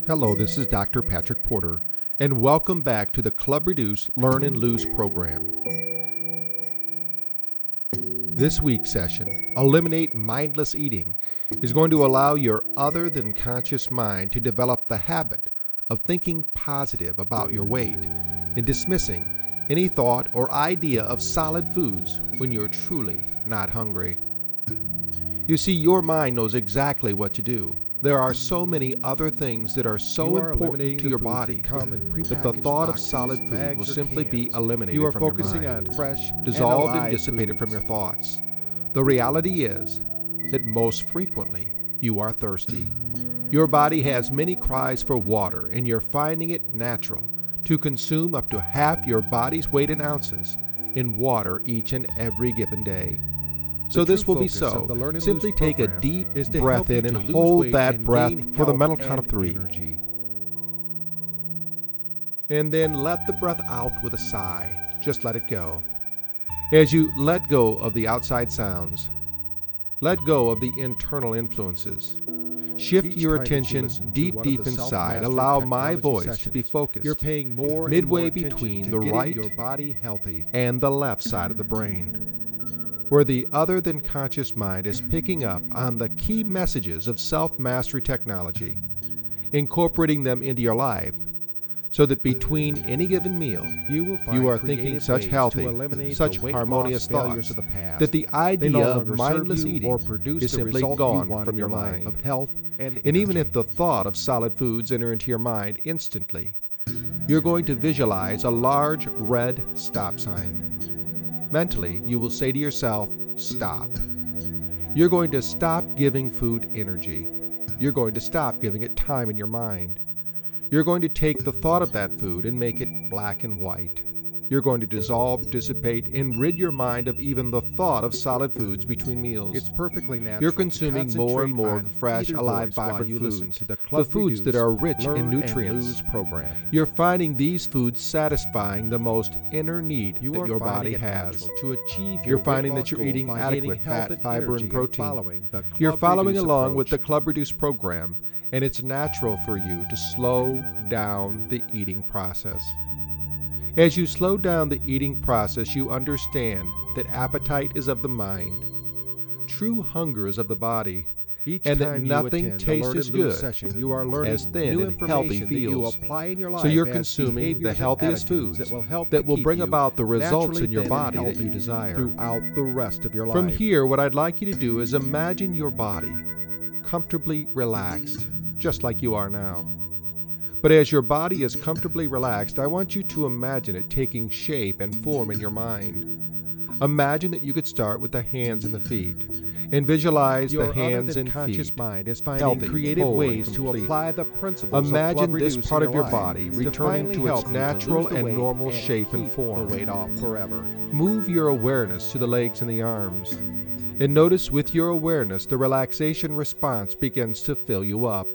Hello, this is Dr. Patrick Porter, and welcome back to the Club Reduce Learn and Lose program. This week's session, Eliminate Mindless Eating, is going to allow your other than conscious mind to develop the habit of thinking positive about your weight and dismissing any thought or idea of solid foods when you're truly not hungry. You see, your mind knows exactly what to do. There are so many other things that are so important to your body that the thought of solid food will simply be eliminated from your mind. You are focusing on fresh, dissolved and dissipated from your thoughts. The reality is that most frequently you are thirsty. Your body has many cries for water, and you're finding it natural to consume up to half your body's weight in ounces in water each and every given day. So this will be so. Simply take a deep breath in and hold that breath for the mental count of 3. And then let the breath out with a sigh. Just let it go. As you let go of the outside sounds, let go of the internal influences. Shift your attention deep inside. Allow my voice to be focused. You're paying more midway between the right and the left side of the brain, where the other than conscious mind is picking up on the key messages of self-mastery technology, incorporating them into your life, so that between any given meal, you are thinking such healthy, such harmonious thoughts that the idea of mindless eating is simply gone from your mind. And even if the thought of solid foods enter into your mind instantly, you're going to visualize a large red stop sign. Mentally, you will say to yourself, stop. You're going to stop giving food energy. You're going to stop giving it time in your mind. You're going to take the thought of that food and make it black and white. You're going to dissolve, dissipate, and rid your mind of even the thought of solid foods between meals. It's perfectly natural. You're consuming more and more fresh, alive, vibrant foods, the foods that are rich in nutrients. You're finding these foods satisfying the most inner need that your body has. You're finding that you're eating adequate fat, fiber, and protein. You're following along with the Club Reduce program, and it's natural for you to slow down the eating process. As you slow down the eating process, you understand that appetite is of the mind, true hunger is of the body, and that nothing tastes as good as thin and healthy feels. So you're consuming the healthiest foods that will bring about the results in your body that you desire throughout the rest of your life. From here, what I'd like you to do is imagine your body comfortably relaxed, just like you are now. But as your body is comfortably relaxed, I want you to imagine it taking shape and form in your mind. Imagine that you could start with the hands and the feet, and visualize the hands and feet mind is finding healthy, creative whole, ways and to complete. apply the principles Imagine of this part of your life body returning to its natural and normal shape and form. The weight off forever. Move your awareness to the legs and the arms, and notice with your awareness the relaxation response begins to fill you up.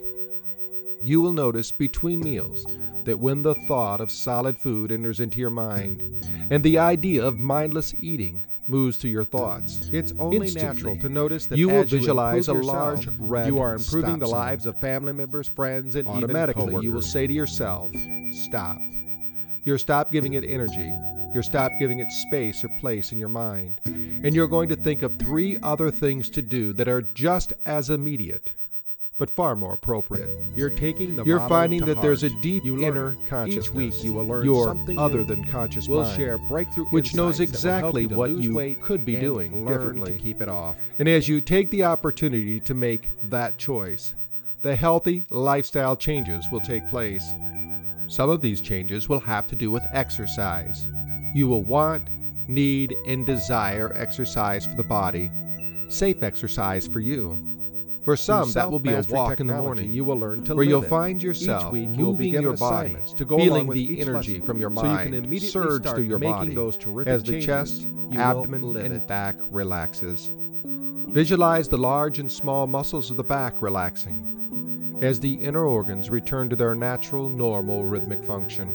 You will notice between meals that when the thought of solid food enters into your mind and the idea of mindless eating moves through your thoughts, it's only instantly, natural to notice that you will as you visualize a improve large yourself, red you are improving stop the sign. lives of family members, friends, and Automatically, even you will coworkers. say to yourself, stop. You'll stop giving it energy. You'll stop giving it space or place in your mind. And you're going to think of 3 other things to do that are just as immediate, but far more appropriate. You're finding that there's a heart. deep You learn. inner consciousness. Each week you will learn your something other new. than conscious We'll mind, share breakthrough which knows insights that will help exactly you to what lose you weight could be and doing learn differently to keep it off. And as you take the opportunity to make that choice, the healthy lifestyle changes will take place. Some of these changes will have to do with exercise. You will want, need, and desire exercise for the body, safe exercise for you. For some, that will be a walk in the morning, you will learn to where you'll live it. find yourself Each week you will be moving given your body, assignments to go along feeling with the each energy lesson, from your so you mind can immediately surge start through your making body those terrific as the changes. chest, You will abdomen, live and it. back relaxes. Visualize the large and small muscles of the back relaxing as the inner organs return to their natural, normal rhythmic function.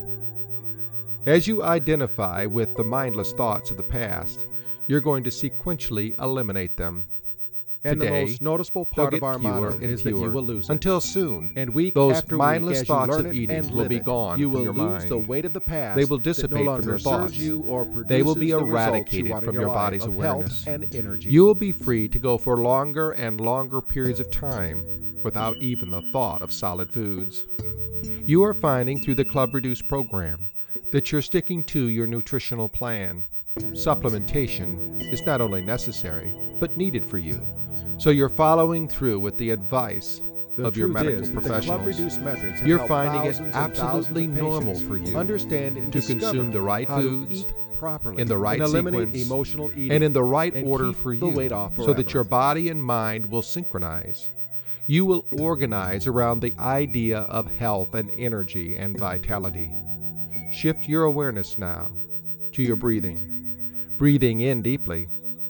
As you identify with the mindless thoughts of the past, you're going to sequentially eliminate them. And Today, the most noticeable they'll part get of our fewer motto and is that you fewer will lose it. until soon. And week Those after mindless week, as thoughts you learn of it eating and will live be it, gone you from will your lose mind. the weight of the past. They will that no dissipate from longer your serves thoughts. you or They will produces be the results you eradicated want in from your your life body's of awareness. health and energy. You will be free to go for longer and longer periods of time without even the thought of solid foods. You are finding through the Club Reduce program that you're sticking to your nutritional plan. Supplementation is not only necessary, but needed for you. So you're following through with the advice of your medical is that the professionals. Club Reduce methods have You're helped finding it thousands and absolutely thousands of normal patients for you understand and to discover consume the right how to foods eat properly in the right and eliminate sequence emotional eating and in the right and order keep for the you, weight off so that forever. your body and mind will synchronize. You will organize around the idea of health and energy and vitality. Shift your awareness now to your breathing. Breathing in deeply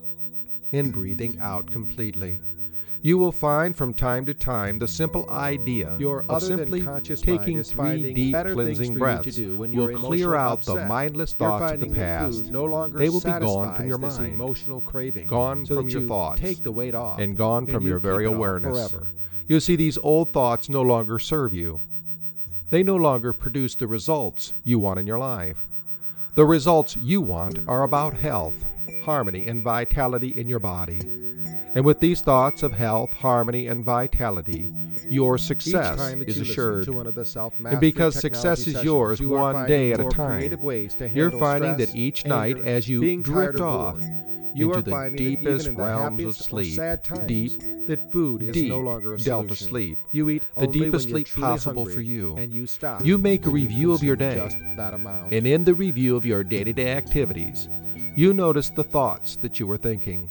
and breathing out completely. You will find from time to time the simple idea Your of other than simply conscious taking mind is 3 finding deep better things cleansing for breaths you to do when will you're clear emotionally out the upset. mindless You're thoughts of the finding that past. food no longer They will be gone from satisfies your this mind, emotional craving, gone so from that your you thoughts, take the weight off and gone and from you your very keep it off awareness. forever. You'll see these old thoughts no longer serve you. They no longer produce the results you want in your life. The results you want are about health, harmony, and vitality in your body. And with these thoughts of health, harmony, and vitality, your Each success time that is you listen assured. to one of the self-mastery And because technology success is sessions, yours you are one finding day at a more time, creative ways to you're handle finding stress, that each night anger, as you being tired drift or off bored, you into are the finding deepest that even in the realms of happiest or sleep, sad times, deep, that food is deep no longer a delta solution. sleep, You eat the only deepest when you're sleep truly possible hungry, for you. and you stop. You make a when you review of your consume day, just that amount. and in the review of your day-to-day activities, you notice the thoughts that you were thinking,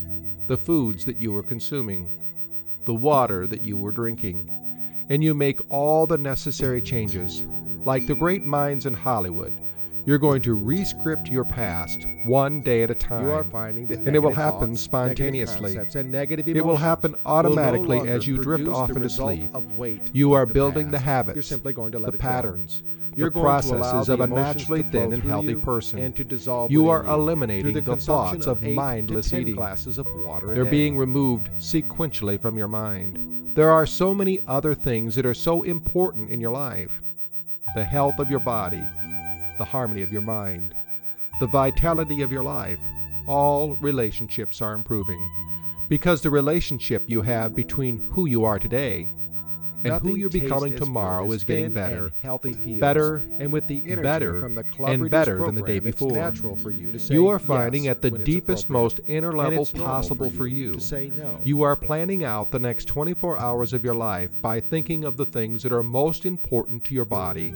the foods that you were consuming, the water that you were drinking, and you make all the necessary changes. Like the great minds in Hollywood, you're going to re-script your past one day at a time. You are finding that and it will negative happen thoughts, spontaneously. negative concepts, and negative It will emotions happen will automatically no longer as you drift produce off the into result sleep. of weight You like are the building past. the habits, You're simply going to let the it go. patterns, You're the going to allow processes the of a emotions naturally to flow thin and through healthy you person. and to dissolve You within are through eliminating the the consumption thoughts of 8 mindless to 10 eating. glasses of water a They're day. being removed sequentially from your mind. There are so many other things that are so important in your life. The health of your body, the harmony of your mind, the vitality of your life. All relationships are improving because the relationship you have between who you are today and Nothing who you're tastes becoming as tomorrow good as is getting thin better, and healthy feels. better, and with the energy better, from the Club and Reduce better than the day program, it's before. natural for you to say You are finding yes at the when it's deepest, appropriate. most inner And level it's normal possible for you. to say no. You are planning out the next 24 hours of your life by thinking of the things that are most important to your body.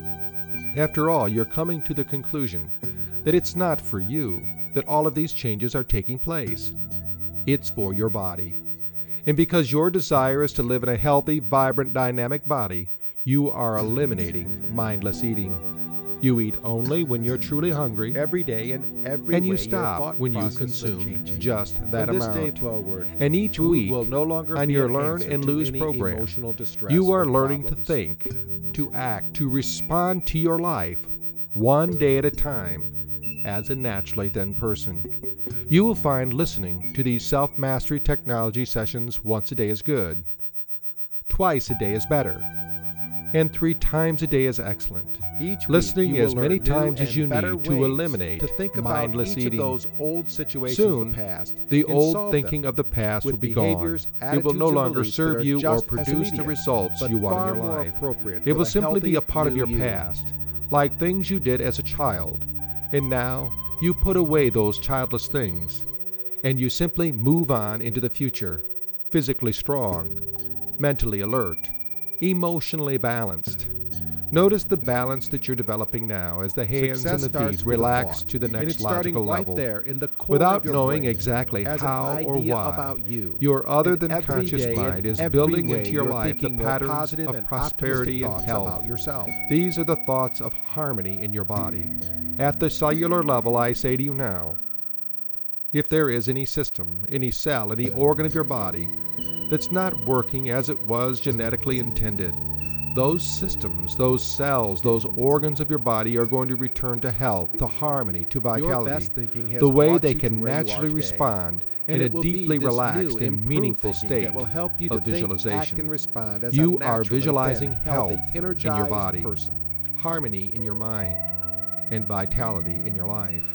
After all, you're coming to the conclusion that it's not for you that all of these changes are taking place. It's for your body. And because your desire is to live in a healthy, vibrant, dynamic body, you are eliminating mindless eating. You eat only when you're truly hungry, every day and every and you way your stop thought when you processes are consume changing. just that From amount. this day forward, And each food week, will no longer on be your an Learn answer and to Lose any program, emotional distress you are or learning problems. to think, to act, to respond to your life, one day at a time, as a naturally thin person. You will find listening to these self-mastery technology sessions once a day is good, twice a day is better, and 3 times a day is excellent. Each Listening week you as will many learn new times as and you better need to ways eliminate to think about mindless each eating. of those old situations Soon, of the past, the and old solve thinking them of the past will with be gone. behaviors, It will attitudes, no and longer beliefs that serve are you or just as produce the immediate, results but you want in far your more life. appropriate It for will the simply be a healthy part of new your you. past, like things you did as a child. And now you put away those childless things, and you simply move on into the future, physically strong, mentally alert, emotionally balanced. Notice the balance that you're developing now as the hands Success and the starts feet with a relax thought, to the and next it's starting logical right level, there in the core without of your knowing brain exactly as an how or idea why. about you. Your other And than every conscious day mind in is every building way into your you're life the thinking more patterns positive of and prosperity optimistic and thoughts health. about yourself. These are the thoughts of harmony in your body. At the cellular level, I say to you now, if there is any system, any cell, any organ of your body that's not working as it was genetically intended, those systems, those cells, those organs of your body are going to return to health, to harmony, to Your vitality, best thinking has the way brought they you to can where you are naturally today. respond And in a it will be deeply this relaxed new, and improved meaningful thinking state that will help you to of think, visualization. act, and respond as You a are naturally visualizing thin, health healthy, in your energized body, person. harmony in your mind, and vitality in your life.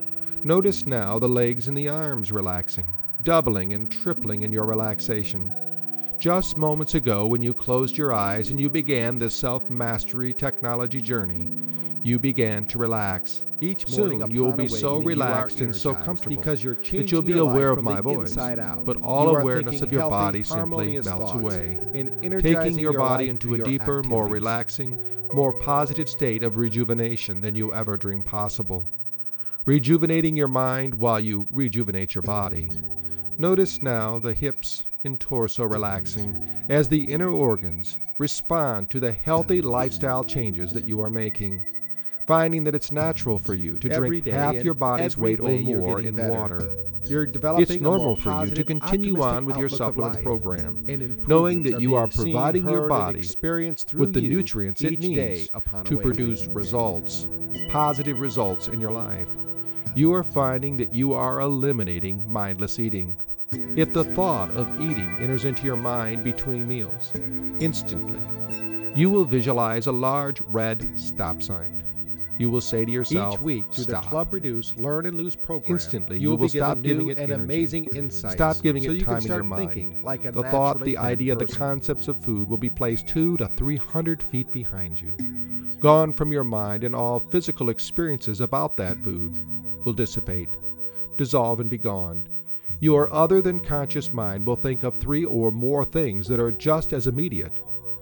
Notice now the legs and the arms relaxing, doubling and tripling in your relaxation. Just moments ago, when you closed your eyes and you began this self-mastery technology journey, you began to relax. Each morning Soon you'll upon be so awakening, you are relaxed and so energized comfortable because you're that changing you'll be your life aware of from my the voice, inside out. but all You are awareness thinking of your healthy, body simply harmonious melts thoughts away, and taking energizing your body life into through a your deeper, more activities. relaxing, more positive state of rejuvenation than you ever dreamed possible. Rejuvenating your mind while you rejuvenate your body. Notice now the hips and torso relaxing as the inner organs respond to the healthy lifestyle changes that you are making, finding that it's natural for you to Every drink day half and your body's every weight or way you're more getting in better. water. You're developing It's a more normal for you to positive, continue optimistic on with your outlook of supplement life. program, And knowing that improvements you are being seen, providing your heard, and body experienced through with the you nutrients it each day needs upon to awakening. produce results, positive results in your life. You are finding that you are eliminating mindless eating. If the thought of eating enters into your mind between meals, instantly, you will visualize a large red stop sign. You will say to yourself, Each week through stop. the Club Reduce, Learn, and Lose program, Instantly, you will will be given stop giving new it and energy. amazing insights. Stop giving so it you time can in your start mind. thinking like a The thought, naturally the thin idea, the person. concepts of food will be placed 200 to 300 feet behind you. Gone from your mind, and all physical experiences about that food will dissipate, dissolve, and be gone. Your other than conscious mind will think of 3 or more things that are just as immediate,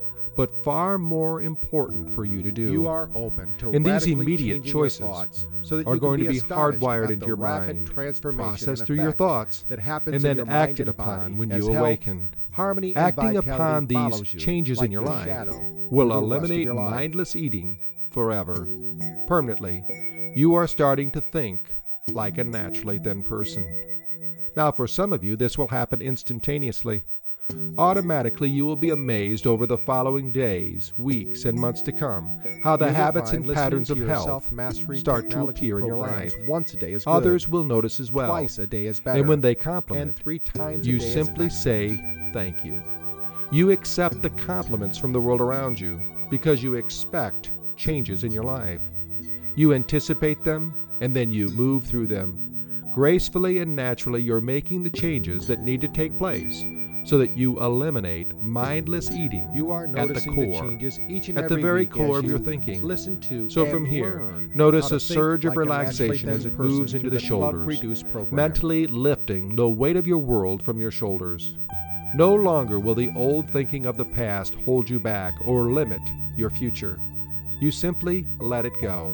but far more important for you to do. You are open to And these radically immediate changing choices your thoughts so that are you can going to be astonished hardwired at into the your rapid mind, transformation processed and through your effect thoughts, that happens and in then your mind acted and body upon when as you health, awaken. harmony, and Acting vitality upon these follows you changes like in your your life shadow will through the rest of eliminate your life. mindless eating forever. Permanently, you are starting to think like a naturally thin person. Now, for some of you, this will happen instantaneously. Automatically, you will be amazed over the following days, weeks, and months to come how the You will habits find and listening patterns to of your health self-mastery start to technology appear in your programs life. Once a day is good. Others will notice as well. Twice a day is better. And when they and compliment, 3 times you a day simply is say thank you. You accept the compliments from the world around you because you expect changes in your life. You anticipate them, and then you move through them. Gracefully and naturally, you're making the changes that need to take place so that you eliminate mindless eating You are at noticing the the core, changes each and at the every very week core as of your you thinking. Listen to So and from here, learn notice how a to think surge of like a naturally relaxation thin as it person moves into through the Club shoulders, Reduce program. mentally lifting the weight of your world from your shoulders. No longer will the old thinking of the past hold you back or limit your future. You simply let it go.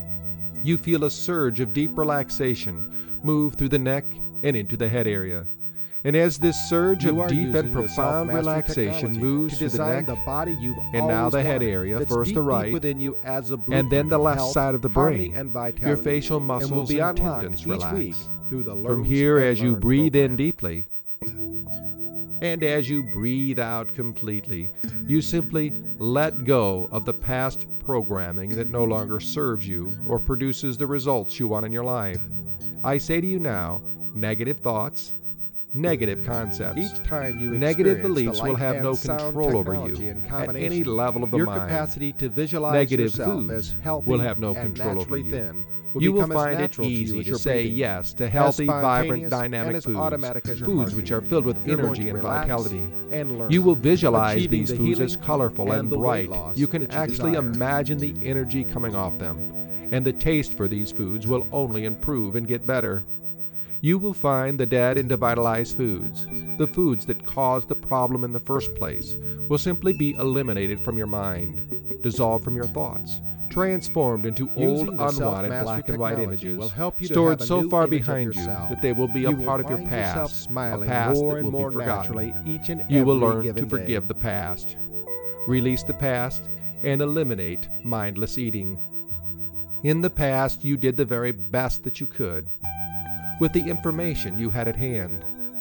You feel a surge of deep relaxation move through the neck and into the head area. And as this surge You of are deep using and your profound self-mastery relaxation technology moves to through the design neck body you've and now always the head wanted. area, That's first deep, the deep right, within you as a and then the blueprint of left health, side of the harmony, brain. and vitality, Your facial and will muscles be and unlocked tendons each relax. week through the From Lose here, and as you Learn breathe in program. deeply, and as you breathe out completely, you simply let go of the past programming that no longer serves you or produces the results you want in your life. I say to you now, negative thoughts, negative concepts, Each time you negative experience beliefs the will light have and no sound control over technology you in at combination, any level of the your mind. capacity to visualize Negative yourself foods as healthy will have no and control over naturally you. thin will You will become as find it natural to you easy as to your say breathing, yes to as healthy, vibrant, spontaneous, dynamic and as foods, automatic as your foods which are heartbeat. filled with You're going energy to and relax vitality. and learn, You will visualize achieving these the foods as healing colorful and and the weight bright. loss You can that you actually desire. imagine the energy coming off them, and the taste for these foods will only improve and get better. You will find the dead and devitalized foods, the foods that caused the problem in the first place, will simply be eliminated from your mind, dissolved from your thoughts, transformed into old, Using the unwanted self-mastery black and white technology images, will help you to stored have a so new far image of behind you yourself. that they will be a You will part of your find yourself past, a smiling past more that and will more be forgotten. naturally each and You will every learn to given day. forgive the past, release the past, and eliminate mindless eating. In the past, you did the very best that you could with the information you had at hand.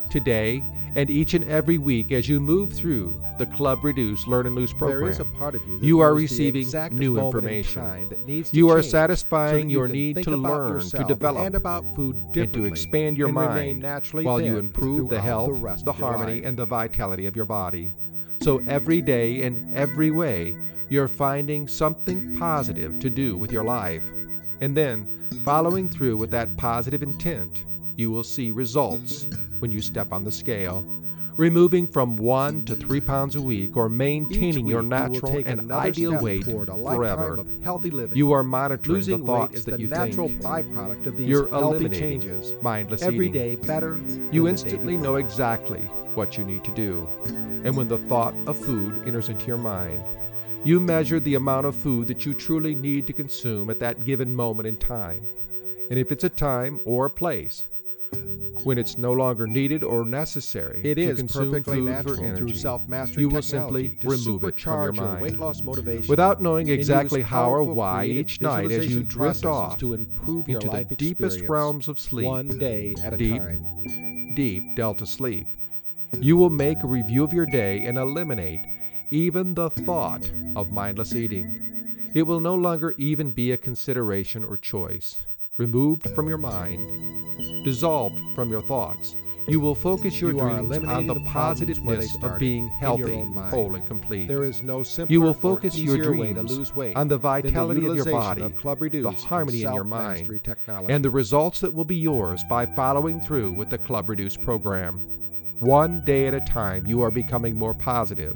Today and each and every week as you move through the Club Reduce Learn and Lose program, There is a part of you that you are knows the receiving exact new moment in information. time that needs to You are change satisfying so that your you can need think to about learn, to yourself develop, and about food and differently, to expand your and remain mind naturally while you thin improve the throughout health, rest the of your harmony, life. and the vitality of your body. So every day in every way, you're finding something positive to do with your life. And then, following through with that positive intent, you will see results when you step on the scale. Removing from 1 to 3 pounds a week or maintaining your natural and ideal weight forever. Of healthy living. You are monitoring Losing the thoughts weight is that the you natural think. byproduct of these You're healthy eliminating changes. mindless Every eating. day better. You than the instantly day know before. exactly what you need to do. And when the thought of food enters into your mind, you measure the amount of food that you truly need to consume at that given moment in time. And if it's a time or a place when it's no longer needed or necessary It to is consume perfectly food natural for energy, through self-mastery you will technology simply to remove it from your supercharge your mind. weight loss motivation. Without knowing and exactly use how or powerful why creative each night as you visualization drift processes off to improve your into the life deepest experience, realms of sleep, one day at a deep, time. deep delta sleep, you will make a review of your day and eliminate even the thought of mindless eating. It will no longer even be a consideration or choice. Removed from your mind, dissolved from your thoughts, you will focus your You are dreams on eliminating the the problems where they positiveness of started, being in your healthy, own mind. whole, and complete. There is no simpler You will or focus your easier way to dreams lose weight on the than the vitality of your utilization body, of Club Reduce the and harmony in your self-mastery mind, technology. and the results that will be yours by following through with the Club Reduce program. One day at a time, you are becoming more positive.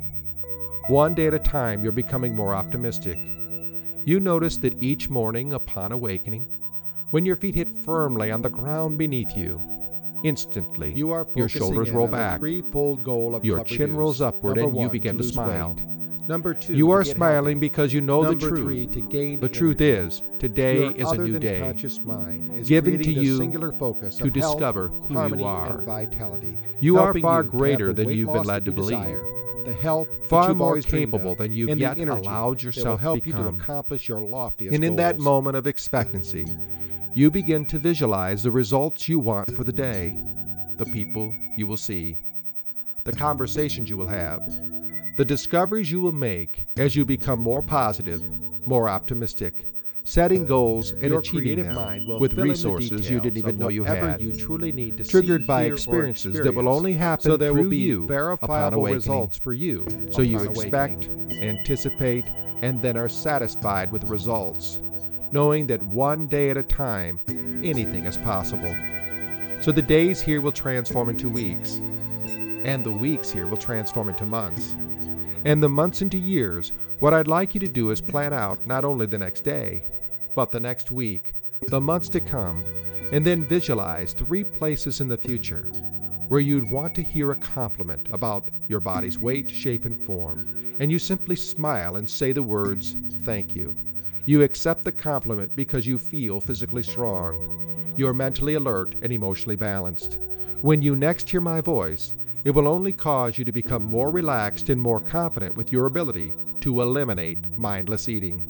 One day at a time, you're becoming more optimistic. You notice that each morning upon awakening, when your feet hit firmly on the ground beneath you, instantly You are your focusing shoulders in roll on the back, threefold goal of your Club chin Reduce. rolls upward, Number and you one, begin to lose smile. weight. Number two, You to are get smiling healthy. because you know the Number truth. three, to gain The truth energy. is, today Your is a new day, other-than-conscious mind is given creating to the you singular focus to of health, discover who harmony, you are. and vitality. You are helping far you to have greater the than weight you've been loss led that to you believe, desire, the health that far you've more always dreamed capable of, than you've and the yet energy allowed that yourself will help to you to become. accomplish your loftiest And in that goals. moment of expectancy, you begin to visualize the results you want for the day, the people you will see, the conversations you will have, the discoveries you will make as you become more positive, more optimistic, setting goals and Your achieving creative them mind will with fill in the resources you didn't details even of know you whatever had, you truly need to triggered see, by hear, or experiences that will experience. only happen So there will through be you upon verifiable awakening. results for you. So you upon expect, awakening. anticipate, and then are satisfied with the results, knowing that one day at a time, anything is possible. So the days here will transform into weeks, and the weeks here will transform into months, and the months into years. What I'd like you to do is plan out not only the next day, but the next week, the months to come, and then visualize 3 places in the future where you'd want to hear a compliment about your body's weight, shape, and form, and you simply smile and say the words, "Thank you." You accept the compliment because you feel physically strong. You're mentally alert and emotionally balanced. When you next hear my voice, it will only cause you to become more relaxed and more confident with your ability to eliminate mindless eating.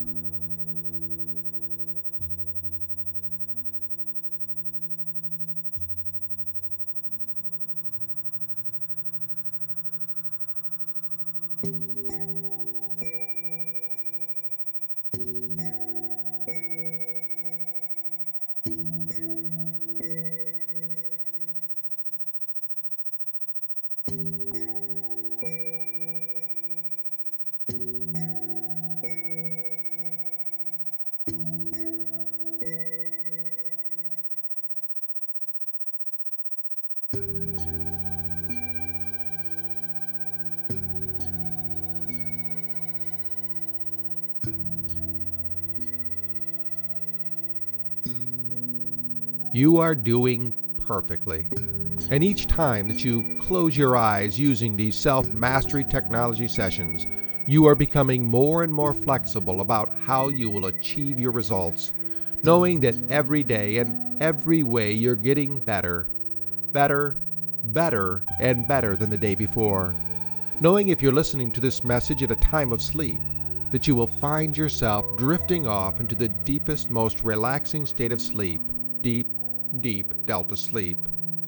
You are doing perfectly. And each time that you close your eyes using these self-mastery technology sessions, you are becoming more and more flexible about how you will achieve your results, knowing that every day and every way you're getting better, better, better, and better than the day before. Knowing if you're listening to this message at a time of sleep, that you will find yourself drifting off into the deepest, most relaxing state of sleep, deep, deep delta sleep.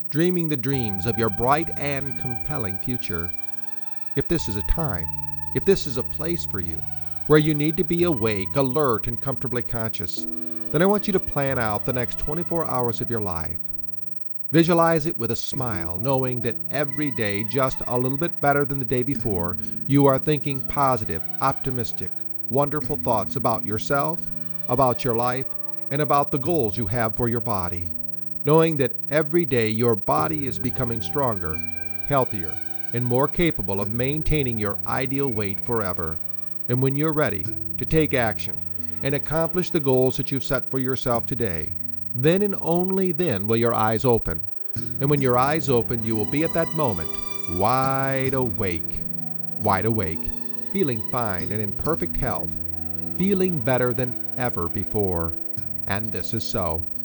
dreaming the dreams of your bright and compelling future. If this is a time, if this is a place for you, where you need to be awake, alert, and comfortably conscious, then I want you to plan out the next 24 hours of your life. Visualize it with a smile, knowing that every day, just a little bit better than the day before, you are thinking positive, optimistic, wonderful thoughts about yourself, about your life, and about the goals you have for your body. Knowing that every day your body is becoming stronger, healthier, and more capable of maintaining your ideal weight forever. And when you're ready to take action and accomplish the goals that you've set for yourself today, then and only then will your eyes open. And when your eyes open, you will be at that moment wide awake, feeling fine and in perfect health, feeling better than ever before. And this is so.